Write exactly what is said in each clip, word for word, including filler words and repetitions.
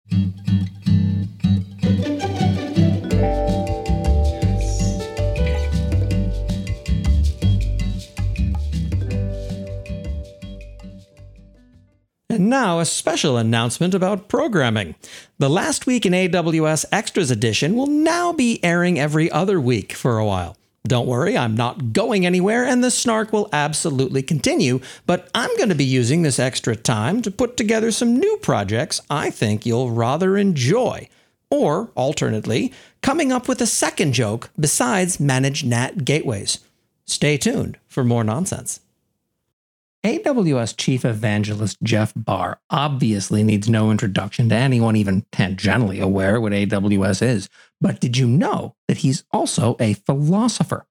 And now, a special announcement about programming. The Last Week in A W S Extras edition will now be airing every other week for a while. Don't worry, I'm not going anywhere, and the snark will absolutely continue, but I'm going to be using this extra time to put together some new projects I think you'll rather enjoy. Or, alternately, coming up with a second joke besides managed N A T gateways. Stay tuned for more nonsense. A W S Chief Evangelist Jeff Barr obviously needs no introduction to anyone even tangentially aware what A W S is, but did you know that he's also a philosopher?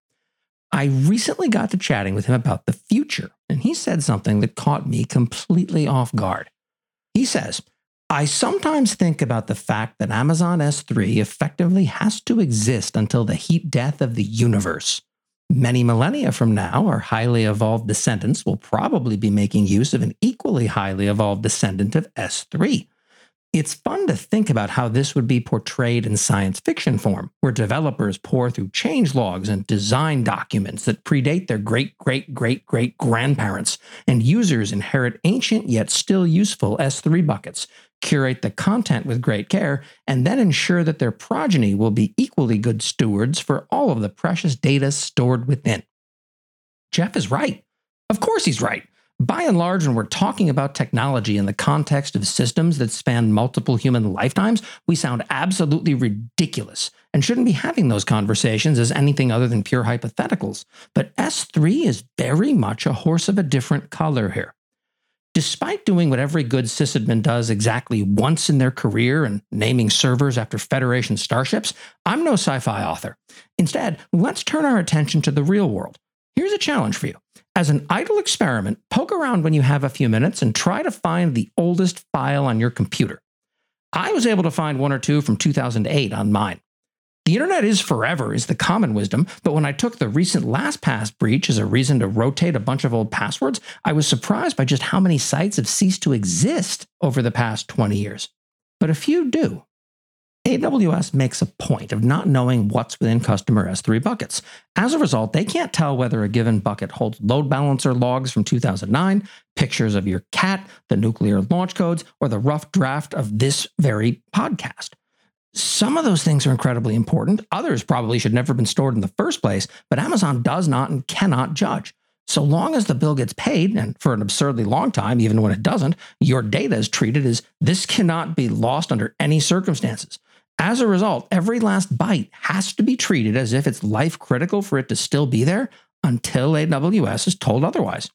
I recently got to chatting with him about the future, and he said something that caught me completely off guard. He says, I sometimes think about the fact that Amazon S three effectively has to exist until the heat death of the universe. Many millennia from now, our highly evolved descendants will probably be making use of an equally highly evolved descendant of S three. It's fun to think about how this would be portrayed in science fiction form, where developers pour through changelogs and design documents that predate their great-great-great-great-grandparents, and users inherit ancient yet still useful S three buckets, curate the content with great care, and then ensure that their progeny will be equally good stewards for all of the precious data stored within. Jeff is right. Of course he's right. By and large, when we're talking about technology in the context of systems that span multiple human lifetimes, we sound absolutely ridiculous and shouldn't be having those conversations as anything other than pure hypotheticals. But S three is very much a horse of a different color here. Despite doing what every good sysadmin does exactly once in their career and naming servers after Federation starships, I'm no sci-fi author. Instead, let's turn our attention to the real world. Here's a challenge for you. As an idle experiment, poke around when you have a few minutes and try to find the oldest file on your computer. I was able to find one or two from two thousand eight on mine. The internet is forever, is the common wisdom, but when I took the recent LastPass breach as a reason to rotate a bunch of old passwords, I was surprised by just how many sites have ceased to exist over the past twenty years. But a few do. A W S makes a point of not knowing what's within customer S three buckets. As a result, they can't tell whether a given bucket holds load balancer logs from two thousand nine, pictures of your cat, the nuclear launch codes, or the rough draft of this very podcast. Some of those things are incredibly important. Others probably should never have been stored in the first place, but Amazon does not and cannot judge. So long as the bill gets paid, and for an absurdly long time, even when it doesn't, your data is treated as this cannot be lost under any circumstances. As a result, every last byte has to be treated as if it's life critical for it to still be there until A W S is told otherwise.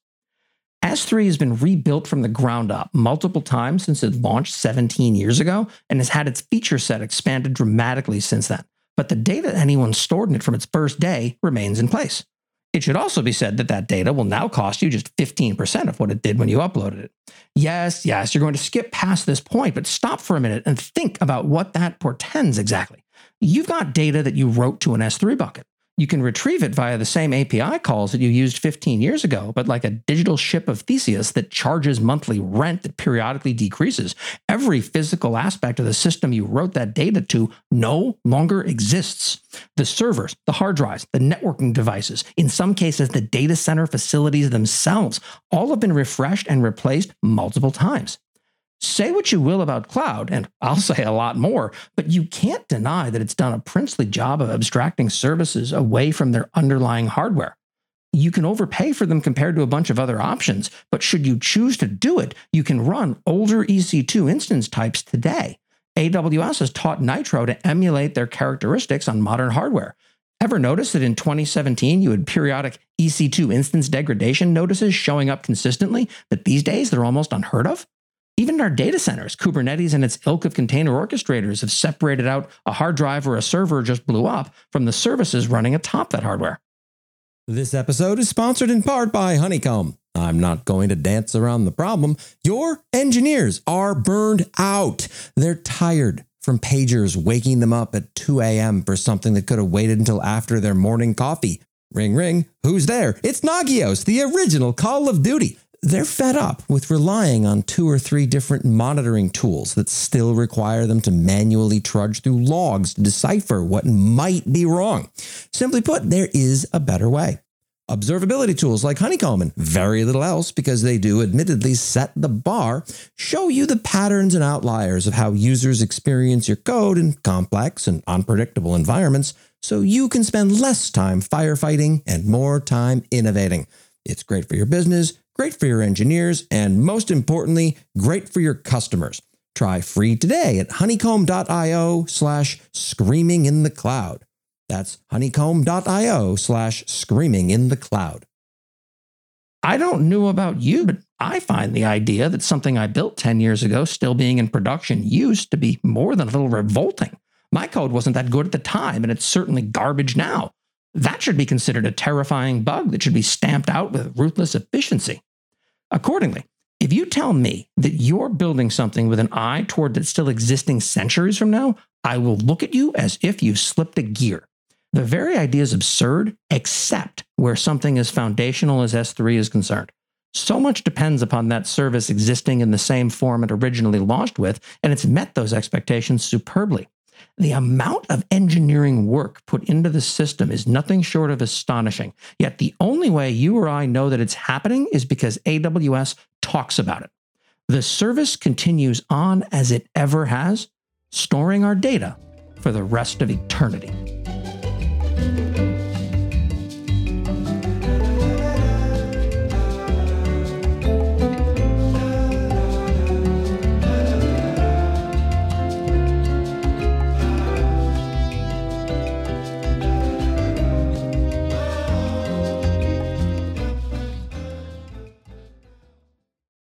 S three has been rebuilt from the ground up multiple times since it launched seventeen years ago and has had its feature set expanded dramatically since then. But the data anyone stored in it from its first day remains in place. It should also be said that that data will now cost you just fifteen percent of what it did when you uploaded it. Yes, yes, you're going to skip past this point, but stop for a minute and think about what that portends exactly. You've got data that you wrote to an S three bucket. You can retrieve it via the same A P I calls that you used fifteen years ago, but like a digital ship of Theseus that charges monthly rent that periodically decreases, every physical aspect of the system you wrote that data to no longer exists. The servers, the hard drives, the networking devices, in some cases the data center facilities themselves, all have been refreshed and replaced multiple times. Say what you will about cloud, and I'll say a lot more, but you can't deny that it's done a princely job of abstracting services away from their underlying hardware. You can overpay for them compared to a bunch of other options, but should you choose to do it, you can run older E C two instance types today. A W S has taught Nitro to emulate their characteristics on modern hardware. Ever notice that in twenty seventeen you had periodic E C two instance degradation notices showing up consistently, but these days they're almost unheard of? Even in our data centers, Kubernetes and its ilk of container orchestrators have separated out a hard drive or a server just blew up from the services running atop that hardware. This episode is sponsored in part by Honeycomb. I'm not going to dance around the problem. Your engineers are burned out. They're tired from pagers waking them up at two a.m. for something that could have waited until after their morning coffee. Ring, ring. Who's there? It's Nagios, the original Call of Duty. They're fed up with relying on two or three different monitoring tools that still require them to manually trudge through logs to decipher what might be wrong. Simply put, there is a better way. Observability tools like Honeycomb and very little else, because they do admittedly set the bar, show you the patterns and outliers of how users experience your code in complex and unpredictable environments, so you can spend less time firefighting and more time innovating. It's great for your business, great for your engineers, and most importantly, great for your customers. Try free today at honeycomb.io slash screaming in the cloud. That's honeycomb.io slash screaming in the cloud. I don't know about you, but I find the idea that something I built ten years ago still being in production used to be more than a little revolting. My code wasn't that good at the time, and it's certainly garbage now. That should be considered a terrifying bug that should be stamped out with ruthless efficiency. Accordingly, if you tell me that you're building something with an eye toward it still existing centuries from now, I will look at you as if you slipped a gear. The very idea is absurd, except where something as foundational as S three is concerned. So much depends upon that service existing in the same form it originally launched with, and it's met those expectations superbly. The amount of engineering work put into the system is nothing short of astonishing, yet the only way you or I know that it's happening is because A W S talks about it. The service continues on as it ever has, storing our data for the rest of eternity.